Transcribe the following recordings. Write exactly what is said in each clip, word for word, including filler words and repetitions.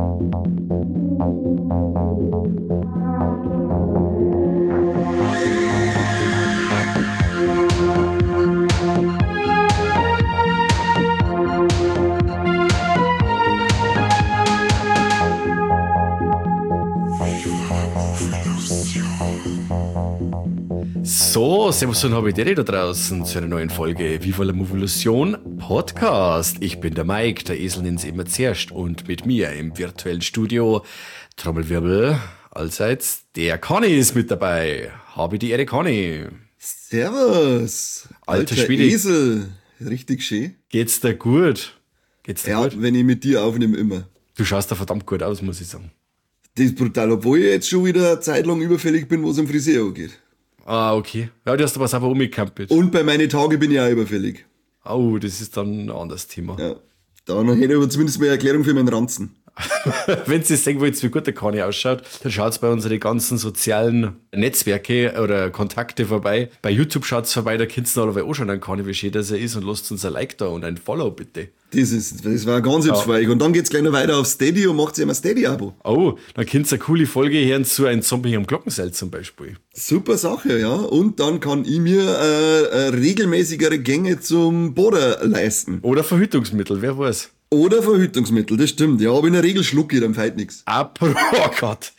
So, servus und habe da draußen zu einer neuen Folge Viva la Movolution Podcast. Ich bin der Mike, der Esel nennt's immer zuerst, und mit mir im virtuellen Studio, Trommelwirbel, allseits, der Conny ist mit dabei. Habe die Ehre, Conny. Servus, alter, alter Schwede. Esel, richtig schön. Geht's dir gut? Geht's dir ja, gut? Wenn ich mit dir aufnehme, immer. Du schaust da verdammt gut aus, muss ich sagen. Das ist brutal, obwohl ich jetzt schon wieder eine Zeit lang überfällig bin, was am Friseur angeht. Ah, okay. Ja, du hast aber selber umgecampelt. Und bei meinen Tagen bin ich auch überfällig. Oh, das ist dann ein anderes Thema. Ja. Dann hätte ich aber zumindest mal eine Erklärung für meinen Ranzen. Wenn ihr sehen wollt, wie gut der Kani ausschaut, dann schaut bei unseren ganzen sozialen Netzwerke oder Kontakte vorbei. Bei YouTube schaut's vorbei, da könnt ihr alle auch schon einen Kani, wie schön das er ist, und lasst uns ein Like da und ein Follow bitte. Das ist, das war ganz hübsch für euch. Und dann geht's gleich noch weiter auf Steady und macht ihr ein Steady-Abo. Oh, dann könnt ihr eine coole Folge hören zu einem Zombie am Glockenseil zum Beispiel. Super Sache, ja. Und dann kann ich mir äh, äh, regelmäßigere Gänge zum Boden leisten. Oder Verhütungsmittel, wer weiß. Oder Verhütungsmittel, das stimmt. Ja, aber in der Regel schlucke ich, dann fällt nichts. Apropos, oh Gott.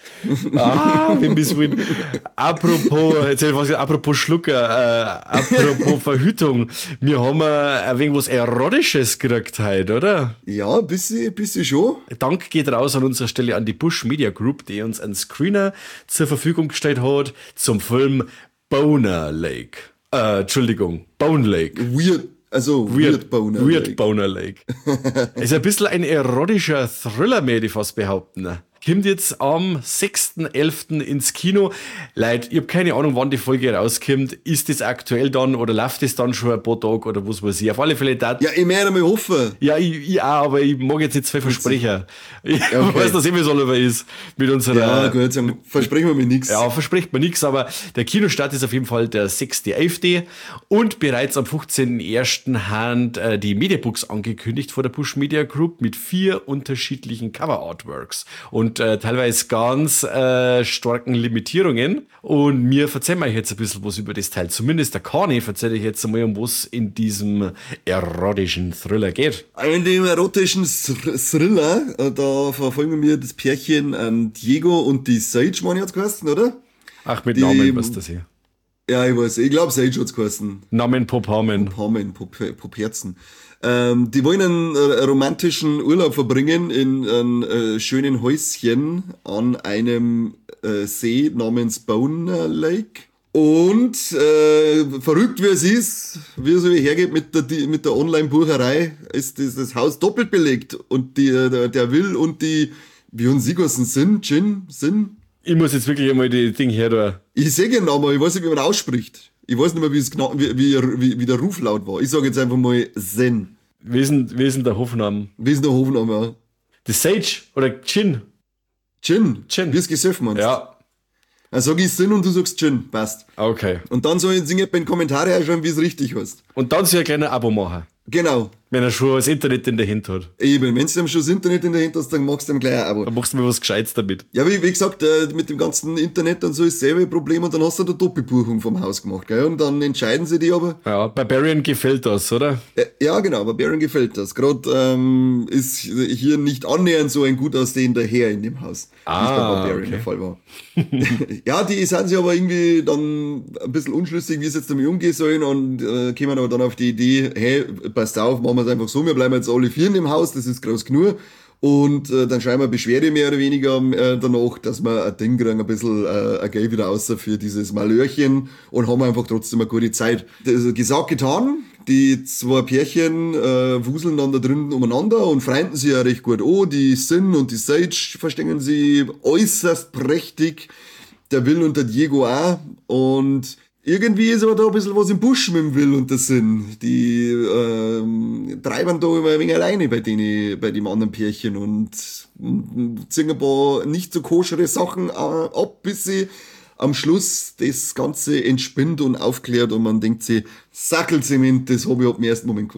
Ah, wenn bis wohin. Apropos, jetzt was, apropos Schlucker, äh, apropos Verhütung. Wir haben ein wenig was Erotisches gekriegt heute, oder? Ja, ein bisschen, bisschen schon. Dank geht raus an unserer Stelle an die Bush Media Group, die uns einen Screener zur Verfügung gestellt hat zum Film Boner Lake. Äh, Entschuldigung, Bone Lake. Weird. Also Weird, Weird Boner Weird Lake. Boner Lake. Ist ein bisschen ein erotischer Thriller, möchte ich fast behaupten. Kommt jetzt am sechsten elften ins Kino. Leute, ich habe keine Ahnung, wann die Folge rauskommt. Ist das aktuell dann oder läuft das dann schon ein paar Tage oder was weiß ich? Auf alle Fälle da. Ja, ich möchte mal hoffen. Ja, ich, ich auch, aber ich mag jetzt nicht zwei Versprecher. Ich okay. weiß, dass immer so aber ist mit unserer. Ja, gut, dann versprechen wir mir nichts. Ja, verspricht man nichts, aber der Kinostart ist auf jeden Fall der sechste elfte und bereits am fünfzehnten ersten haben äh, die Mediabooks angekündigt vor der Push Media Group mit vier unterschiedlichen Cover Artworks und äh, teilweise ganz äh, starken Limitierungen. Und mir erzählen wir euch jetzt ein bisschen was über das Teil. Zumindest der Kani erzähle ich jetzt einmal, um was in diesem erotischen Thriller geht. In dem erotischen Thriller, da verfolgen wir das Pärchen ähm, Diego und die Sage, meine ich, hat's geheißen, oder? Ach, mit die, Namen, was das hier? Ja, ich weiß, ich glaube Sage hat's geheißen. Namen Pophamen. Pophamen, Pop, Popherzen. Ähm, die wollen einen äh, romantischen Urlaub verbringen in einem äh, schönen Häuschen an einem äh, See namens Boner Lake. Und äh, verrückt wie es ist, wie es hergeht mit der, die, mit der Online-Bucherei, ist dieses Haus doppelt belegt. Und die, der, der Will und die, wie uns sie geheißen sind, Jin, sind. Ich muss jetzt wirklich einmal die Ding her da. Ich sehe den Namen, ich weiß nicht, wie man ausspricht. Ich weiß nicht mehr, wie, es gna- wie, wie, wie, wie der Ruflaut war. Ich sage jetzt einfach mal Zen. Wie ist denn, wie ist denn der Hofname? Wie ist der Hofname, ja? The Sage oder Gin? Gin. Gin. Wie es gesoffen meinst. Ja. Dann sag ich Zen und du sagst Gin. Passt. Okay. Und dann soll ich in den Kommentare reinschreiben, wie es richtig heißt. Und dann soll ich ein kleines Abo machen. Genau. Wenn er schon das Internet in der Hand hat. Eben, wenn du ihm schon das Internet in der Hand hast, dann machst du ihm gleich ein Abo. Dann machst du mir was Gescheites damit. Ja, wie, wie gesagt, äh, mit dem ganzen Internet und so ist selber ein Problem und dann hast du eine Doppelbuchung vom Haus gemacht, gell? Und dann entscheiden sie die aber. Ja, Barbarian gefällt das, oder? Äh, ja, genau, Barbarian gefällt das. Gerade ähm, ist hier nicht annähernd so ein gut aussehender Herr in dem Haus, ah, wie es bei Barbarian okay. der Fall war. Ja, die sind sich aber irgendwie dann ein bisschen unschlüssig, wie es jetzt damit umgehen sollen und äh, kommen aber dann auf die Idee, hey, passt auf, machen wir es einfach so, wir bleiben jetzt alle vier in dem Haus, das ist groß genug. Und äh, dann schreiben wir Beschwerde mehr oder weniger äh, danach, dass wir ein Ding kriegen, ein bisschen äh, ein Geld wieder außer für dieses Malörchen und haben einfach trotzdem eine gute Zeit. Das ist gesagt, getan. Die zwei Pärchen äh, wuseln dann da drin umeinander und freunden sich ja recht gut an. Die Sin und die Sage verstehen sie äußerst prächtig. Der Will und der Diego auch. Und irgendwie ist aber da ein bisschen was im Busch mit dem Will und der Sin. Die ähm, treiben da immer ein wenig alleine bei denen, bei dem anderen Pärchen und ziehen ein paar nicht so koschere Sachen äh, ab, bis sie am Schluss das Ganze entspinnt und aufklärt und man denkt sich, Sackelzement, das habe ich ab dem ersten Moment gewusst.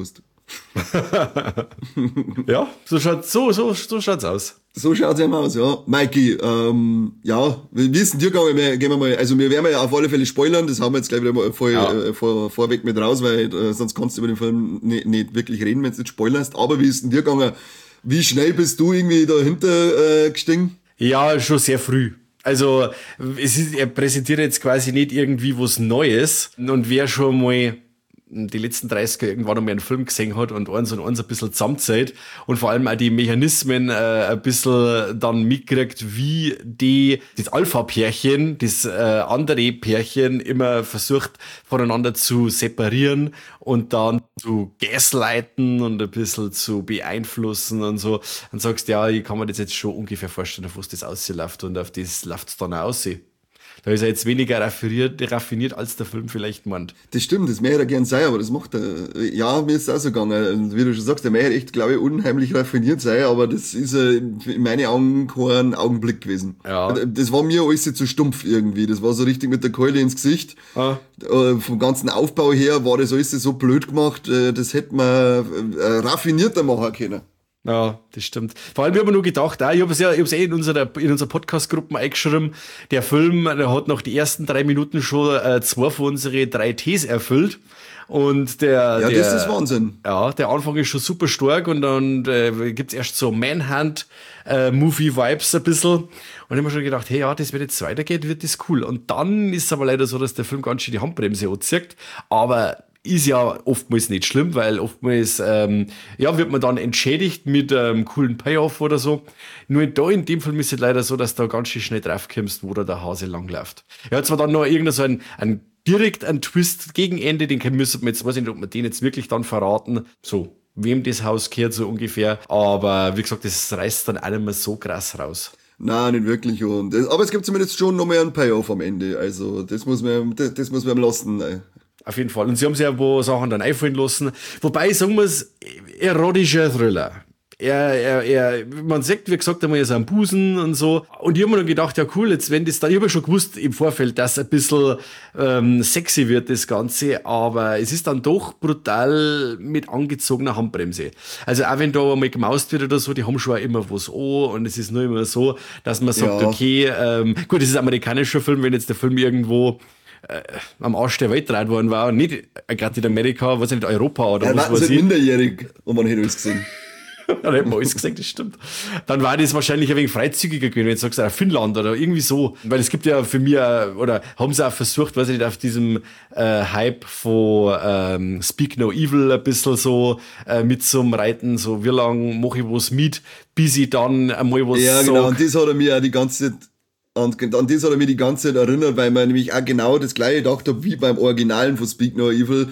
Ja, so schaut so, so, so schaut's aus. So schaut's eben aus, ja. Mikey, ähm, ja, wie ist denn dir gegangen? Wir, gehen wir mal, also wir werden ja auf alle Fälle spoilern, das haben wir jetzt gleich wieder mal voll, ja. äh, vor, vorweg mit raus, weil äh, sonst kannst du über den Film nicht, nicht wirklich reden, wenn du nicht spoilerst. Aber wie ist denn dir gegangen? Wie schnell bist du irgendwie dahinter äh, gestiegen? Ja, schon sehr früh. Also es ist, er präsentiert jetzt quasi nicht irgendwie was Neues. Und wer schon mal die letzten dreißiger irgendwann einmal einen Film gesehen hat und eins und eins ein bisschen zusammenzählt und vor allem auch die Mechanismen äh, ein bisschen dann mitkriegt, wie die das Alpha-Pärchen, das äh, andere Pärchen immer versucht voneinander zu separieren und dann zu gaslighten und ein bisschen zu beeinflussen und so. Dann sagst du, ja, ich kann mir das jetzt schon ungefähr vorstellen, auf was das ausläuft und auf das läuft es dann auch aussehen. Da ist er jetzt weniger raffiniert, raffiniert, als der Film vielleicht meint. Das stimmt, das möchte er gern sein, aber das macht er. Ja, mir ist es auch so gegangen. Und wie du schon sagst, der möchte echt, glaube ich, unheimlich raffiniert sein, aber das ist äh, in meinen Augen kein Augenblick gewesen. Ja. Das war mir alles zu stumpf irgendwie. Das war so richtig mit der Keule ins Gesicht. Ah. Äh, vom ganzen Aufbau her war das alles so blöd gemacht, äh, das hätte man äh, raffinierter machen können. Ja, das stimmt. Vor allem, ich habe mir nur gedacht, auch, ich habe es ja, ich habe es eh in unserer, in unserer Podcast-Gruppe eingeschrieben, der Film, der hat nach den ersten drei Minuten schon äh, zwei von unseren drei Ts erfüllt. Und der, ja, der, das ist Wahnsinn. Ja, der Anfang ist schon super stark und dann äh, gibt's erst so Manhunt-Movie-Vibes äh, ein bisschen. Und ich habe mir schon gedacht, hey, ja, das, wenn jetzt weitergeht, wird das cool. Und dann ist es aber leider so, dass der Film ganz schön die Handbremse anzieht. Aber ist ja oftmals nicht schlimm, weil oftmals ähm, ja, wird man dann entschädigt mit einem ähm, coolen Payoff oder so. Nur da in dem Film ist es leider so, dass du da ganz schön schnell draufkommst, wo da der Hase langläuft. Er hat zwar dann noch irgendein so ein, ein direkt ein Twist gegen Ende, den müssen wir jetzt, weiß ich nicht, ob wir den jetzt wirklich dann verraten, so, wem das Haus gehört, so ungefähr. Aber wie gesagt, das reißt dann auch nicht mehr so krass raus. Nein, nicht wirklich. Und das, aber es gibt zumindest schon noch mehr einen Payoff am Ende. Also das muss man, das, das muss man lassen. Auf jeden Fall. Und sie haben sich ja wo Sachen dann einfallen lassen. Wobei, sagen wir es, erotischer Thriller. Er, er, er, man sagt, wie gesagt, einmal, er ist am Busen und so. Und ich habe mir dann gedacht, ja cool, jetzt wenn das dann, ich habe ja schon gewusst im Vorfeld, dass ein bisschen ähm, sexy wird, das Ganze, aber es ist dann doch brutal mit angezogener Handbremse. Also auch wenn da einmal gemaust wird oder so, die haben schon auch immer was an und es ist nur immer so, dass man sagt, ja. okay, ähm, gut, das ist ein amerikanischer Film, wenn jetzt der Film irgendwo Äh, am Arsch der Welt gedreht worden war und nicht äh, gerade in Amerika, was nicht, Europa oder ja, was weiß ich. minderjährig und man hätte alles gesehen. Dann hätten wir alles gesagt, das stimmt. Dann war das wahrscheinlich ein wenig freizügiger gewesen, wenn du sagst, Finnland oder irgendwie so. Weil es gibt ja für mich, oder haben sie auch versucht, weiß ich nicht, auf diesem äh, Hype von ähm, Speak No Evil ein bisschen so äh, mit zum Reiten, so wie lang mache ich was mit, bis ich dann einmal was ja, sag. Genau, und das hat er mir auch die ganze Zeit Und an das hat er mich die ganze Zeit erinnert, weil man nämlich auch genau das gleiche gedacht hat, wie beim Originalen von Speak No Evil.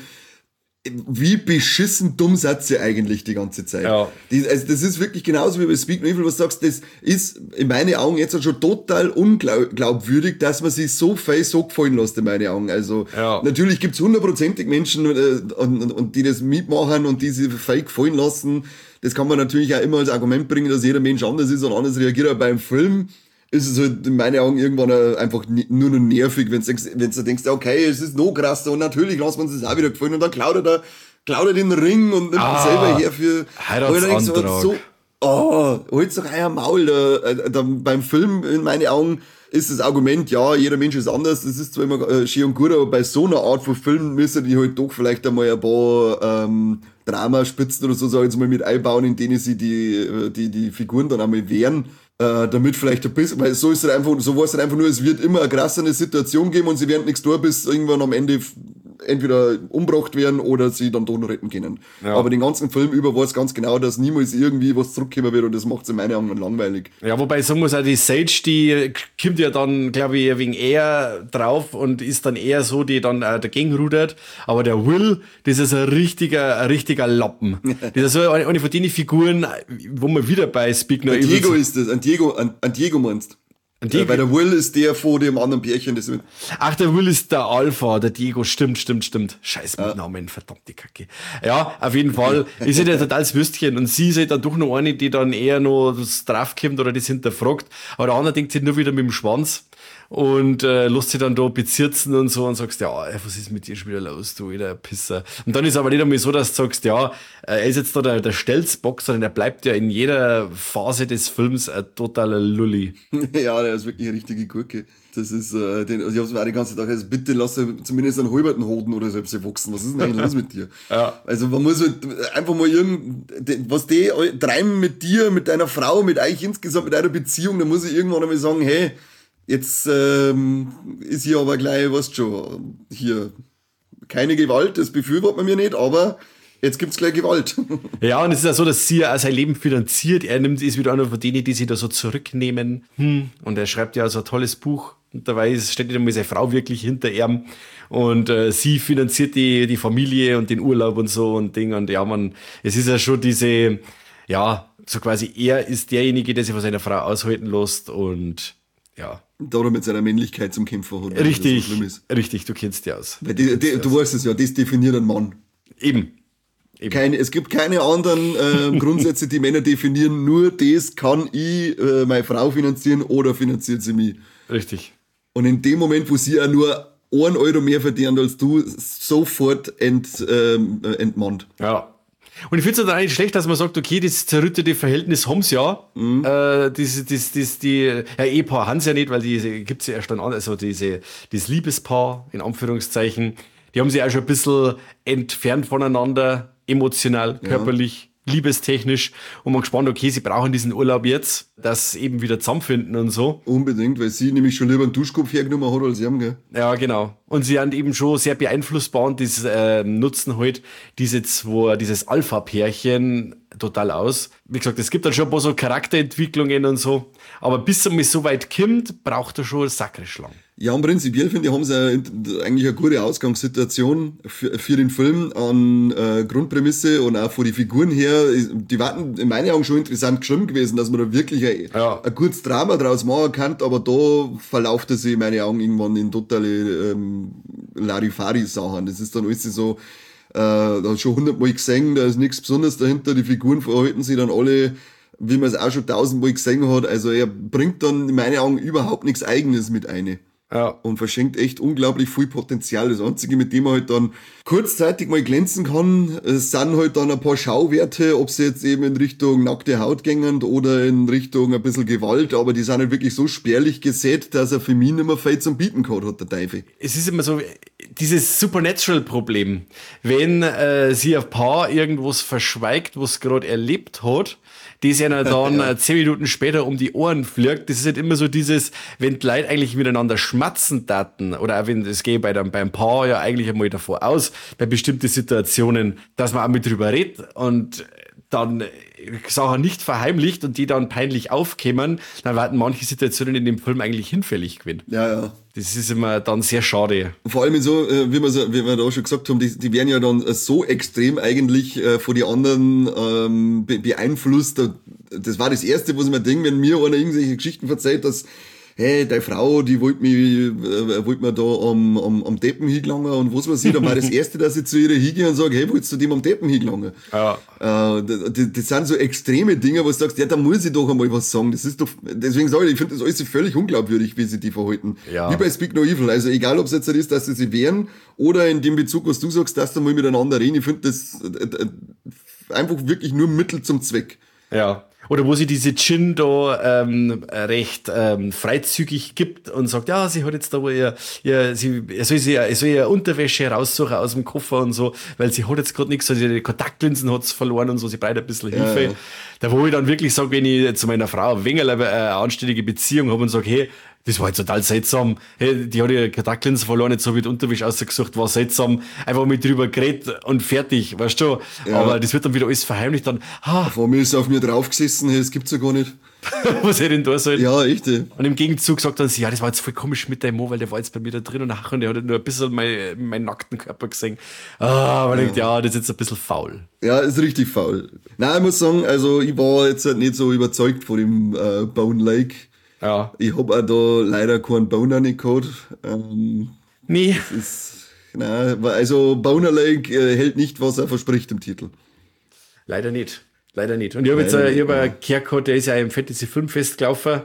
Wie beschissen dumm seid ihr eigentlich die ganze Zeit? Ja. Die, also das ist wirklich genauso wie bei Speak No Evil, was du sagst, das ist in meinen Augen jetzt schon total unglaubwürdig, dass man sich so viel so gefallen lässt in meinen Augen. Also ja. Natürlich gibt's hundertprozentig Menschen, äh, und, und, und die das mitmachen und die sich viel gefallen lassen. Das kann man natürlich auch immer als Argument bringen, dass jeder Mensch anders ist und anders reagiert. Aber beim Film ist es halt in meinen Augen irgendwann einfach nur noch nervig, wenn du denkst, wenn du denkst, okay, es ist noch krasser und natürlich lassen wir uns das auch wieder gefallen und dann klaut er da, klaut er den Ring und nimmt ah, selber her für Heiratsantrag. So, oh, holt's doch euer Maul. Da, da, beim Film, in meinen Augen, ist das Argument, ja, jeder Mensch ist anders, das ist zwar immer äh, schön und gut, aber bei so einer Art von Filmen müssen die halt doch vielleicht einmal ein paar ähm, Dramaspitzen oder so, sag ich jetzt mal, mit einbauen, in denen sie die, die, die Figuren dann einmal wehren. Äh, damit vielleicht ein bisschen, weil so ist es einfach, so war es einfach nur, es wird immer eine krassere Situation geben und sie werden nichts tun, bis irgendwann am Ende entweder umgebracht werden oder sie dann doch noch retten können. Ja. Aber den ganzen Film über weiß ganz genau, dass niemals irgendwie was zurückkommen wird und das macht es in meinen Augen langweilig. Ja, wobei sagen muss auch, die Sage, die kommt ja dann, glaube ich, wegen eher drauf und ist dann eher so, die dann äh, dagegen rudert. Aber der Will, das ist ein richtiger, ein richtiger Lappen. Das ist so eine, eine von den Figuren, wo man wieder bei Speak No Evil... Diego ist das, ein Diego, ein, ein Diego meinst. Ja, weil der Will ist der vor dem anderen Pärchen. Das Ach, der Will ist der Alpha, der Diego, stimmt, stimmt, stimmt. Scheiß mit ja. Namen, verdammte Kacke. Ja, auf jeden Fall ist ja der totales Würstchen und sie ist halt dann doch noch eine, die dann eher noch das draufkommt oder das hinterfragt. Aber der andere denkt sich nur wieder mit dem Schwanz. und äh, lässt sich dann da bezirzen und so und sagst, ja, ey, was ist mit dir schon wieder los, du wieder Pisser. Und dann ist aber nicht einmal so, dass du sagst, ja, er ist jetzt da der, der Stelzbock, sondern er bleibt ja in jeder Phase des Films ein totaler Lulli. Ja, der ist wirklich eine richtige Gurke. Das ist, äh, den, also ich hab's mir auch die ganze Zeit gedacht, also bitte lass zumindest einen halberten Hoden oder selbst wachsen. Was ist denn eigentlich los mit dir? Ja. Also man muss halt einfach mal irgend, was die treiben mit dir, mit deiner Frau, mit euch insgesamt, mit einer Beziehung, da muss ich irgendwann einmal sagen, hey, jetzt ähm, ist hier aber gleich, weißt schon, hier keine Gewalt, das befürwortet man mir nicht, aber jetzt gibt's gleich Gewalt. Ja, und es ist ja so, dass sie ja auch sein Leben finanziert. Er nimmt, ist wieder einer von denen, die sich da so zurücknehmen. Hm. Und er schreibt ja so ein tolles Buch. Und dabei steht nicht einmal seine Frau wirklich hinter ihm. Und äh, sie finanziert die, die Familie und den Urlaub und so und Ding. Und ja, man, es ist ja schon diese, ja, so quasi er ist derjenige, der sich von seiner Frau aushalten lässt und ja. Da er mit seiner Männlichkeit zum Kämpfer hat. Richtig, so richtig, du kennst die aus. Weil die, die, du weißt es ja, das definiert einen Mann. Eben. Keine, es gibt keine anderen äh, Grundsätze, die Männer definieren. Nur das kann ich äh, meine Frau finanzieren oder finanziert sie mich. Richtig. Und in dem Moment, wo sie auch nur einen Euro mehr verdient als du, sofort ent, ähm, entmannt. Ja. Und ich finde es dann eigentlich schlecht, dass man sagt, okay, das zerrüttete Verhältnis haben sie ja. Mhm. Äh, das, das, das, die, ja, Ehepaar haben sie ja nicht, weil die gibt's ja erst dann an, also diese, das Liebespaar, in Anführungszeichen, die haben sich auch schon ein bisschen entfernt voneinander, emotional, körperlich, ja. liebestechnisch. Und man gespannt, okay, sie brauchen diesen Urlaub jetzt, dass sie eben wieder zusammenfinden und so. Unbedingt, weil sie nämlich schon lieber einen Duschkopf hergenommen hat als sie haben, gell? Ja, genau. Und sie sind eben schon sehr beeinflussbar und das äh, nutzen halt diese zwei, dieses Alpha-Pärchen total aus. Wie gesagt, es gibt dann schon ein paar so Charakterentwicklungen und so. Aber bis er mal so weit kommt, braucht er schon sakrisch lang. Ja, und prinzipiell finde ich, haben sie eigentlich eine gute Ausgangssituation für, für den Film an äh, Grundprämisse und auch von den Figuren her. Die waren in meinen Augen schon interessant geschrieben gewesen, dass man da wirklich ein, ja. ein gutes Drama draus machen kann, aber da verlauft es sich in meinen Augen irgendwann in totale ähm, Larifari-Sachen. Das ist dann alles so, äh, da hat schon hundertmal gesehen, da ist nichts Besonderes dahinter, die Figuren verhalten sich dann alle, wie man es auch schon tausendmal gesehen hat. Also er bringt dann in meinen Augen überhaupt nichts Eigenes mit ein. Ja. Und verschenkt echt unglaublich viel Potenzial. Das Einzige, mit dem man halt dann kurzzeitig mal glänzen kann, sind halt dann ein paar Schauwerte, ob sie jetzt eben in Richtung nackte Haut gehen oder in Richtung ein bisschen Gewalt, aber die sind halt wirklich so spärlich gesät, dass er für mich nicht mehr viel zum Bieten gehabt hat, der Teufel. Es ist immer so, dieses Supernatural-Problem. Wenn äh, sie ein Paar irgendwas verschweigt, was gerade erlebt hat, das ja dann ja. zehn Minuten später um die Ohren fliegt. Das ist halt immer so dieses, wenn die Leute eigentlich miteinander schmatzen taten, oder auch wenn, das geht bei dem, beim Paar ja eigentlich einmal davor aus, bei bestimmten Situationen, dass man auch mit drüber redet und dann Sachen nicht verheimlicht und die dann peinlich aufkämen, dann werden manche Situationen in dem Film eigentlich hinfällig gewesen. Ja, ja. Das ist immer dann sehr schade. Vor allem so, wie wir, so, wie wir da schon gesagt haben, die, die werden ja dann so extrem eigentlich äh, von den anderen ähm, be- beeinflusst. Das war das Erste, was ich mir denke, wenn mir einer irgendwelche Geschichten verzeiht, dass hey, deine Frau, die wollte mich, äh, wollte mir da am, am, am Deppen hingelangen und was weiß ich, dann war das Erste, dass ich zu ihr hingehe und sage, hey, wolltest du dem am Deppen hingelangen? Ja. Äh, das, das sind so extreme Dinge, wo du sagst, ja, da muss ich doch einmal was sagen. Das ist doch, deswegen sage ich, ich finde das alles völlig unglaubwürdig, wie sie die verhalten. Ja. Wie bei Speak No Evil. Also egal, ob es jetzt ist, dass sie sich wehren oder in dem Bezug, was du sagst, dass da mal miteinander reden. Ich finde das äh, äh, einfach wirklich nur Mittel zum Zweck. Ja. Oder wo sie diese Jin da ähm, recht ähm, freizügig gibt und sagt, ja, sie hat jetzt da wohl ihr, ihr sie, er soll sie, er soll ihr Unterwäsche raussuchen aus dem Koffer und so, weil sie hat jetzt gerade nichts, also ihre Kontaktlinsen hat's verloren und so, sie braucht ein bisschen Hilfe. Ja, ja. Da wo ich dann wirklich sage, wenn ich zu meiner Frau ein wenig eine anständige Beziehung habe und sage, hey, das war jetzt total seltsam. Hey, die hat ihre Kontaktlinsen verloren, jetzt habe ich die Unterwäsche ausgesucht, war seltsam. Einfach mit drüber geredet und fertig, weißt du? Ja. Aber das wird dann wieder alles verheimlicht. Dann, ah. Vor mir ist auf mir draufgesessen, hey, das gibt's ja gar nicht. Was hätte denn da sein? Ja, echt. Ey. Und im Gegenzug sagt dann sie, ja, das war jetzt voll komisch mit deinem Mo, weil der war jetzt bei mir da drin und nachher und der hat nur ein bisschen meinen mein nackten Körper gesehen. Ah, man ja. denkt, ja, das ist jetzt ein bisschen faul. Ja, ist richtig faul. Nein, ich muss sagen, also ich war jetzt halt nicht so überzeugt von dem äh, Bone Lake. Ja. Ich hab auch da leider keinen Boner nicht gehabt. Ähm, nee. Das ist, nein, also Boner Lake äh, hält nicht, was er verspricht im Titel. Leider nicht. Leider nicht. Und ich habe jetzt äh, ich hab einen Kerl gehabt, der ist ja im Fantasy Filmfest gelaufen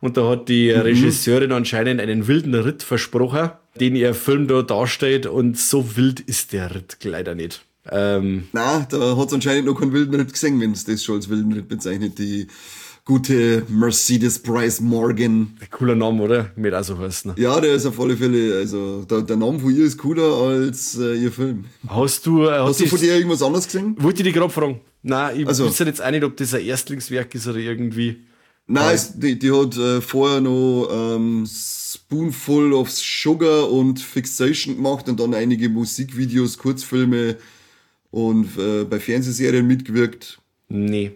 Und da hat die mhm. Regisseurin anscheinend einen wilden Ritt versprochen, den ihr Film da darstellt. Und so wild ist der Ritt leider nicht. Ähm, Na, da hat es anscheinend noch keinen wilden Ritt gesehen, wenn es das schon als wilden Ritt bezeichnet. Die gute Mercedes Bryce Morgan. Cooler Name, oder? Mit auch so was. Ne? Ja, der ist auf alle Fälle, also der, der Name von ihr ist cooler als äh, ihr Film. Hast du, äh, hast du von dir irgendwas anderes gesehen? Wollte ich dich gerade fragen. Nein, ich also, wüsste jetzt auch nicht, ob das ein Erstlingswerk ist oder irgendwie. Nein, es, die, die hat äh, vorher noch ähm, Spoonful of Sugar und Fixation gemacht und dann einige Musikvideos, Kurzfilme und äh, bei Fernsehserien mitgewirkt. Nee.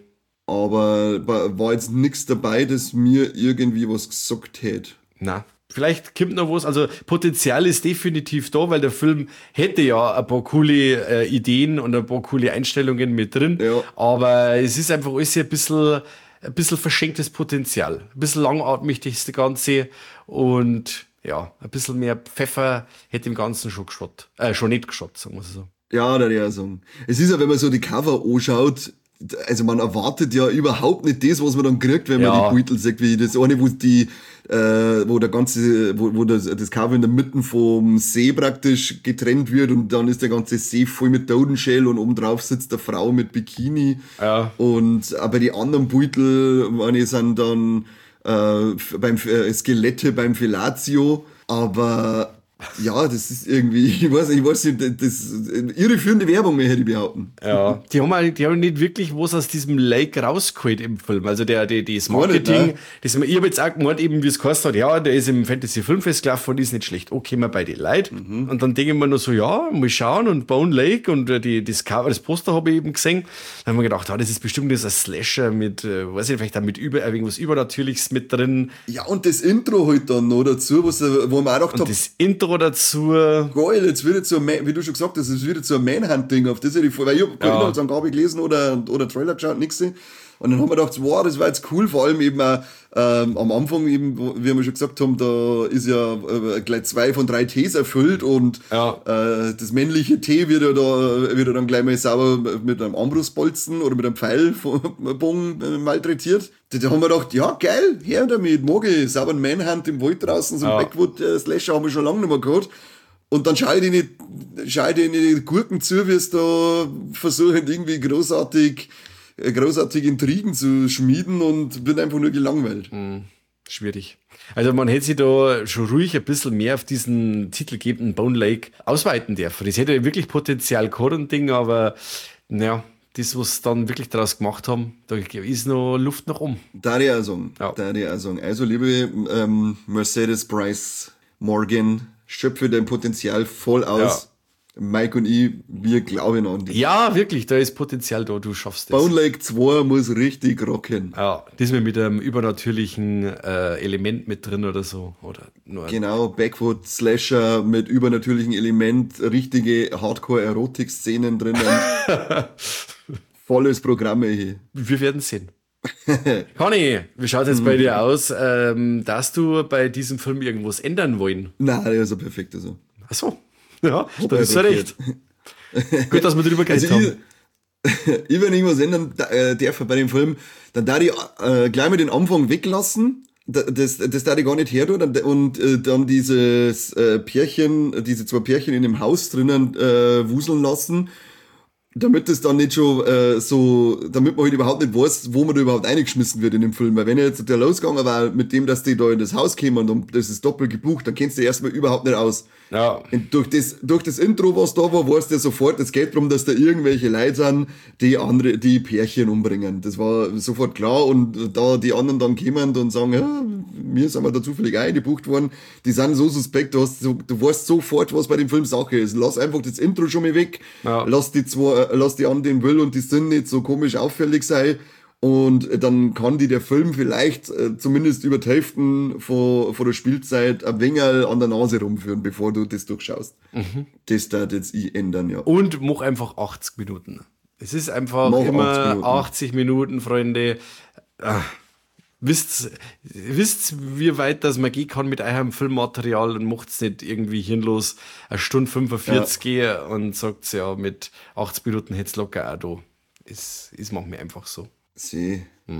Aber war jetzt nichts dabei, das mir irgendwie was gesagt hätte. Na, vielleicht kommt noch was. Also Potenzial ist definitiv da, weil der Film hätte ja ein paar coole äh, Ideen und ein paar coole Einstellungen mit drin. Ja. Aber es ist einfach alles ein bisschen, ein bisschen verschenktes Potenzial. Ein bisschen langatmig das Ganze. Und ja, ein bisschen mehr Pfeffer hätte dem Ganzen schon geschaut. Äh, schon nicht geschaut, sagen wir so. Ja, da ja sagen. Es ist ja, wenn man so die Cover anschaut, also man erwartet ja überhaupt nicht das, was man dann kriegt, wenn man ja. die Beutel sieht, wie das eine, wo die, äh, wo der ganze, wo, wo das, das Cover in der Mitte vom See praktisch getrennt wird und dann ist der ganze See voll mit Totenschell und oben drauf sitzt eine Frau mit Bikini. Ja. Und aber die anderen Beutel, meine, sind dann äh, beim äh, Skelette beim Fellatio, aber ja, das ist irgendwie, ich weiß nicht, ich weiß nicht, das ist irreführende Werbung, hätte ich behaupten. Ja, die haben, halt, die haben nicht wirklich was aus diesem Lake rausgeholt im Film. Also der, der, das Marketing, nicht, das, ich habe jetzt auch gemeint, eben wie es geheißen hat, ja, der ist im Fantasy Filmfest gelaufen und ist nicht schlecht. Okay, mal bei den Leuten. Mhm. Und dann denke ich mir nur so, ja, mal schauen und Bone Lake und die, das Cover, das Poster habe ich eben gesehen. Dann haben wir gedacht, ah, das ist bestimmt dieser Slasher mit, äh, weiß ich, vielleicht auch mit über, irgendwas Übernatürliches mit drin. Ja, und das Intro halt dann noch dazu, was, wo man auch gedacht hat. Das Intro dazu. Geil, jetzt wird jetzt so, wie du schon gesagt hast, es wird jetzt so ein Manhunt-Ding auf das hätte ich, weil ich habe keine ja. Inhaltsangabe gelesen oder, oder Trailer geschaut, nichts. Und dann haben wir gedacht, wow, das war jetzt cool, vor allem eben auch, ähm, am Anfang eben, wie wir schon gesagt haben, da ist ja äh, gleich zwei von drei Ts erfüllt und ja. äh, das männliche T wird ja da, wird ja dann gleich mal sauber mit einem Armbrustbolzen oder mit einem Pfeilbogen äh, malträtiert. Da haben wir gedacht, ja geil, her damit, mag ich, sauber ein Manhunt im Wald draußen, so ein ja. Backwood-Slasher haben wir schon lange nicht mehr gehabt. Und dann schau ich dir nicht, schau ich dir nicht die Gurken zu, wie es da versuchen, irgendwie großartig großartige Intrigen zu schmieden und bin einfach nur gelangweilt. Hm, schwierig. Also man hätte sich da schon ruhig ein bisschen mehr auf diesen titelgebenden Bone Lake ausweiten dürfen. Das hätte wirklich Potenzial gehabt und Ding, aber naja, das, was dann wirklich daraus gemacht haben, da ist noch Luft nach oben. Da die auch sagen. Ja. Da die auch sagen. Also liebe ähm, Mercedes Bryce Morgan, schöpfe dein Potenzial voll aus. Ja. Mike und ich, wir glauben an dich. Ja, wirklich, da ist Potenzial da, du schaffst das. Bone Lake zwei muss richtig rocken. Ja, diesmal mit einem übernatürlichen äh, Element mit drin oder so. Oder nur genau, Backwood Slasher mit übernatürlichen Element, richtige Hardcore-Erotik-Szenen drinnen. Volles Programm hier. Wir werden sehen. Conny, wie schaut es jetzt bei dir aus? Ähm, darfst du bei diesem Film irgendwas ändern wollen? Nein, der ist ja perfekt. Also. Ach so. Ja, da ist ja recht. Gut, dass wir drüber geredet also haben. Ich, ich, wenn irgendwas ändern darf bei dem Film, dann darf ich äh, gleich mal den Anfang weglassen. Das, das darf ich gar nicht her tun. Und äh, dann dieses äh, Pärchen, diese zwei Pärchen in dem Haus drinnen äh, wuseln lassen. Damit es dann nicht schon äh, so, damit man halt überhaupt nicht weiß, wo man da überhaupt eingeschmissen wird in dem Film. Weil wenn er jetzt der losgegangen war mit dem, dass die da in das Haus kämen und das ist doppelt gebucht, dann kennst du erstmal überhaupt nicht aus. Ja. Und durch das, durch das Intro, was da war, weißt du sofort, es geht darum, dass da irgendwelche Leute sind, die andere, die Pärchen umbringen. Das war sofort klar und da die anderen dann kommen und sagen, ja, wir sind wir da zufällig eingebucht worden, die sind so suspekt, du hast so, du weißt sofort, was bei dem Film Sache ist. Lass einfach das Intro schon mal weg, ja. lass die zwei, lass die an den Will und die sind nicht so komisch auffällig sein. Und dann kann die der Film vielleicht äh, zumindest über die Hälften von, von der Spielzeit ein wenig an der Nase rumführen, bevor du das durchschaust. Mhm. Das darf jetzt ich ändern, ja. Und mach einfach achtzig Minuten. Es ist einfach mach immer achtzig Minuten. achtzig Minuten, Freunde. Ach, wisst, wisst, wie weit das man gehen kann mit eurem Filmmaterial und macht's nicht irgendwie hirnlos eine Stunde fünfundvierzig ja. gehen und sagt ja, mit achtzig Minuten hätt's locker auch da. Ist, ist manchmal einfach so. Sie. Mhm.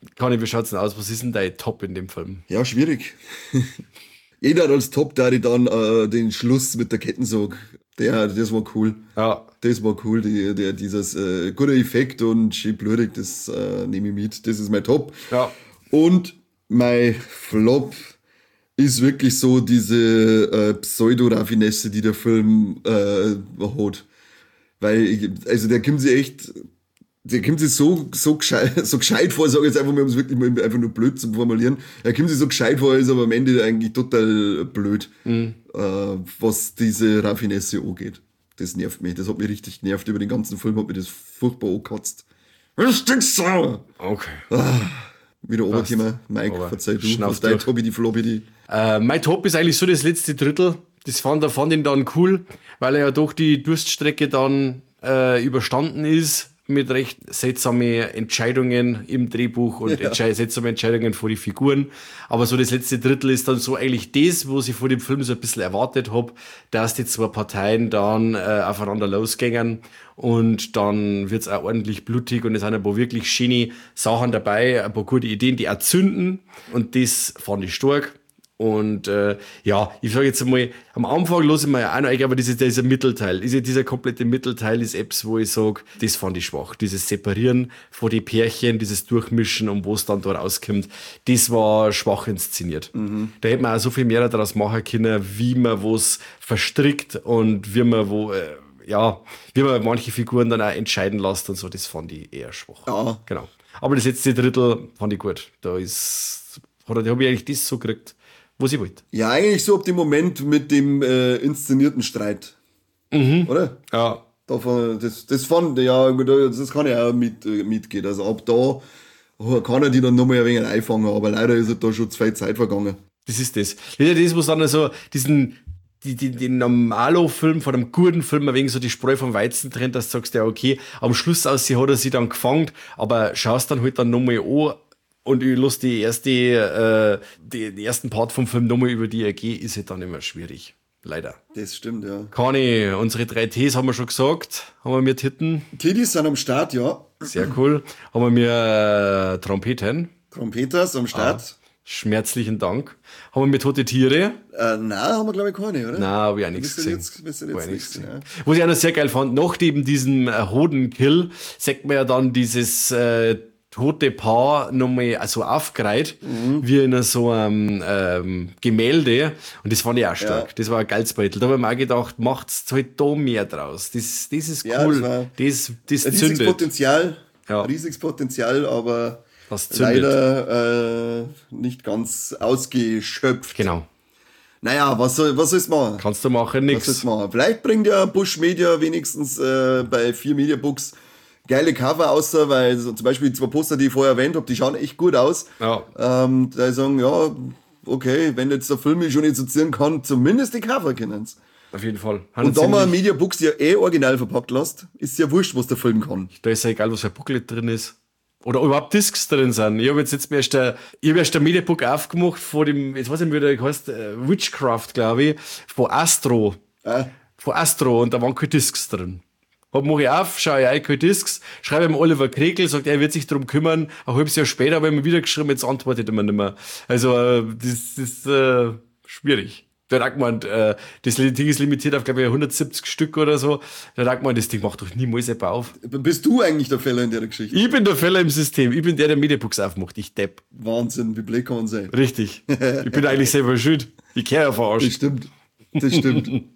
Conny, wie schaut's denn aus? Was ist denn dein Top in dem Film? Ja, schwierig. Jeder hat als Top, da dann äh, den Schluss mit der Kettensog. Der, das war cool. Ja. Das war cool, die, der, dieses äh, guter Effekt und schön blödig, das äh, nehme ich mit. Das ist mein Top. Ja. Und mein Flop ist wirklich so diese äh, Pseudo-Raffinesse, die der Film äh, hat. Weil, ich, also der kommt sich echt, der kommt sich so, so gescheit, so gescheit vor, sage ich jetzt einfach mal, um es wirklich mal einfach nur blöd zu formulieren. Er kommt sich so gescheit vor, ist aber am Ende eigentlich total blöd, mhm. äh, was diese Raffinesse angeht. Das nervt mich, das hat mich richtig genervt. Über den ganzen Film hat mich das furchtbar angekotzt. Richtig sauer! Okay. Ah, wieder runtergekommen. Mike, Aber verzeih du, schnauf was dein durch. Hobby, die Flobi, die. Äh, mein Top ist eigentlich so das letzte Drittel. Das fand, da fand ich ihn dann cool, weil er ja doch die Durststrecke dann äh, überstanden ist mit recht seltsamen Entscheidungen im Drehbuch und Ja. Entschei- seltsame Entscheidungen vor die Figuren. Aber so das letzte Drittel ist dann so eigentlich das, was ich vor dem Film so ein bisschen erwartet habe, dass die zwei Parteien dann äh, aufeinander losgängen und dann wird's auch ordentlich blutig und es sind ein paar wirklich schöne Sachen dabei, ein paar gute Ideen, die auch zünden und das fand ich stark. Und äh, ja, ich sage jetzt einmal, am Anfang lasse ich mir ja auch noch, ich glaube, dieser, dieser Mittelteil, dieser, dieser komplette Mittelteil ist Apps, wo ich sage, das fand ich schwach. Dieses Separieren von den Pärchen, dieses Durchmischen und wo es dann da rauskommt, das war schwach inszeniert. Mhm. Da hätte man auch so viel mehr daraus machen können, wie man was verstrickt und wie man wo, äh, ja, wie man manche Figuren dann auch entscheiden lässt und so, das fand ich eher schwach. Ja. Genau. Aber das letzte Drittel fand ich gut. Da ist, da habe ich eigentlich das so gekriegt, was ich wollte. Ja, eigentlich so ab dem Moment mit dem äh, inszenierten Streit. Mhm. Oder? Ja. Davon, das, das fand, ja, das kann ich auch mit, äh, mitgehen. Also ab da kann er die dann nochmal ein wenig einfangen, aber leider ist er da schon zwei Zeit vergangen. Das ist das. Das ist ja das, was dann so diesen, die, die, den Normalo-Film von einem guten Film ein wenig so die Spreu vom Weizen trennt, dass du sagst, ja, okay, am Schluss aus sie hat er sie dann gefangen, aber schaust dann halt dann nochmal an, und ich lasse die erste, äh, die, den ersten Part vom Film nochmal über die ergehen, ist halt dann immer schwierig. Leider. Das stimmt, ja. Conny, unsere drei Ts haben wir schon gesagt. Haben wir mir Titten. Tiddies sind am Start, ja. Sehr cool. Haben wir mir äh, Trompeten. Trompeters am Start. Ah, schmerzlichen Dank. Haben wir mir tote Tiere. Äh, nein, haben wir glaube ich keine, oder? Nein, habe ich auch nichts Wissen gesehen. jetzt, wissen Hab jetzt ich nichts nichts, gesehen. ja. Was ich auch noch sehr geil fand, nach eben diesem äh, Hodenkill, sagt man ja dann dieses äh, tote Paar nochmal also aufgereiht, mhm. wie in so einem ähm, Gemälde. Und das fand ich auch stark. Ja. Das war ein geiles Beutel. Da habe ich mir auch gedacht, macht's halt da mehr draus. Das, das ist Ja, cool. das war das das ein riesiges zündet. Potenzial. Ja. Riesiges Potenzial, aber Das zündet. leider äh, nicht ganz ausgeschöpft. Genau. Naja, was soll, was soll's machen? Kannst du machen, Was nix. soll's machen? Vielleicht bringt ja Bush Media wenigstens äh, bei vier Media Books geile Cover außer, weil so zum Beispiel die zwei Poster, die ich vorher erwähnt habe, die schauen echt gut aus. Ja. Ähm, da sagen, ja, okay, wenn jetzt der Film mich schon nicht assoziieren kann, zumindest die Cover kennen's. Auf jeden Fall. Und da man Media Books ja eh original verpackt lässt, ist ja wurscht, was der Film kann. Da ist ja egal, was für ein Booklet drin ist. Oder überhaupt Discs drin sind. Ich habe jetzt, jetzt mir erst der, ich hab erst der Mediabook aufgemacht von dem, jetzt weiß ich nicht, wie der heißt, äh, Witchcraft, glaube ich, von Astro. Ah. Von Astro, und da waren keine Discs drin. Hab, mach ich auf, schaue ich ein, keine Discs, schreibe ihm Oliver Kregel, sagt, er wird sich darum kümmern. Ein halbes Jahr später habe ich mir wieder geschrieben, jetzt antwortet er mir nicht mehr. Also, äh, das, das ist äh, schwierig. Der hat auch gemeint, äh, das Ding ist limitiert auf, glaube ich, hundertsiebzig Stück oder so. Der hat auch gemeint, das Ding macht doch niemals jemand auf. Bist du eigentlich der Fehler in der Geschichte? Ich bin der Fehler im System. Ich bin der, der Mediabooks aufmacht. Ich Depp. Wahnsinn, wie blöd kann man sein. Richtig. Ich bin eigentlich selber schuld. Ich kehre ja Das verarscht. stimmt. Das stimmt.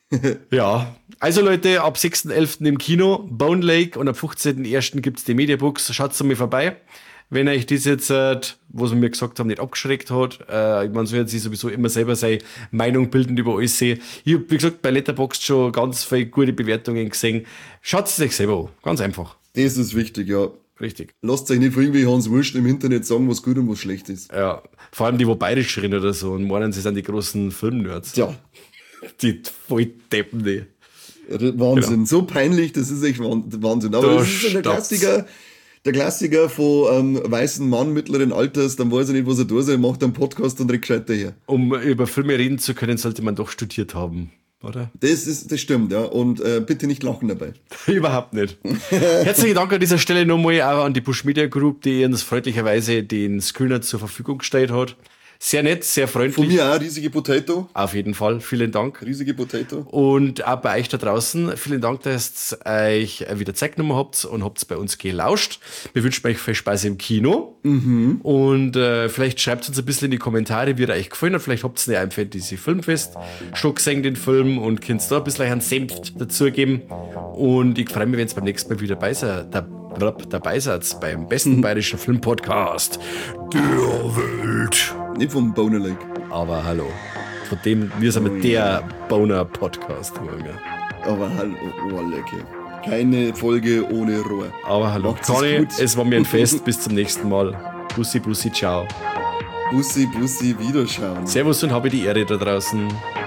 Ja. Also Leute, ab sechsten elften im Kino, Bone Lake, und ab fünfzehnten ersten gibt's die Mediabooks. Schaut's zu mir vorbei. Wenn euch das jetzt, äh, was wir mir gesagt haben, nicht abgeschreckt hat, äh, man soll jetzt sowieso immer selber seine Meinung bilden über alles sehen. Ich habe, wie gesagt, bei Letterboxd schon ganz viele gute Bewertungen gesehen. Schaut es euch selber an. Ganz einfach. Das ist wichtig, ja. Richtig. Lasst euch nicht von irgendwie Hans Wurst im Internet sagen, was gut und was schlecht ist. Ja. Vor allem die, wo bayerisch reden oder so und meinen, sie sind die großen Filmnerds. Tja, Die Volldeppen, die. Wahnsinn. Genau. So peinlich, das ist echt Wahnsinn. Aber Da das ist so der staubt's. Klassiker, der Klassiker von ähm, weißen Mann mittleren Alters, dann weiß er nicht, was er da soll, macht einen Podcast und redet gescheit daher. Um über Filme reden zu können, sollte man doch studiert haben. oder? Das ist, das stimmt, ja. Und äh, bitte nicht lachen dabei. Überhaupt nicht. Herzlichen Dank an dieser Stelle nochmal auch an die Push Media Group, die uns freundlicherweise den Screener zur Verfügung gestellt hat. Sehr nett, sehr freundlich. Von mir auch riesige Potato. Auf jeden Fall, vielen Dank. Riesige Potato. Und auch bei euch da draußen, vielen Dank, dass ihr euch wieder Zeit genommen habt und habt bei uns gelauscht. Wir wünschen euch viel Spaß im Kino. Mhm. Und äh, vielleicht schreibt uns ein bisschen in die Kommentare, wie er euch gefallen hat. Vielleicht habt ihr ja ein Fantasy Filmfest schon gesehen, den Film, und könnt da ein bisschen einen Senf dazugeben. Und ich freue mich, wenn ihr beim nächsten Mal wieder dabei seid, da, dabei seid beim besten bayerischen Filmpodcast der Welt. Nicht vom Boner Lake. Aber hallo. Von dem, wir sind mit der Boner-Podcast. Aber hallo, oh, lecker. Keine Folge ohne Rohr. Aber hallo. Conny, es war mir ein Fest. Bis zum nächsten Mal. Bussi, Bussi, ciao. Bussi, Bussi, Wiederschauen. Servus und habe die Ehre da draußen.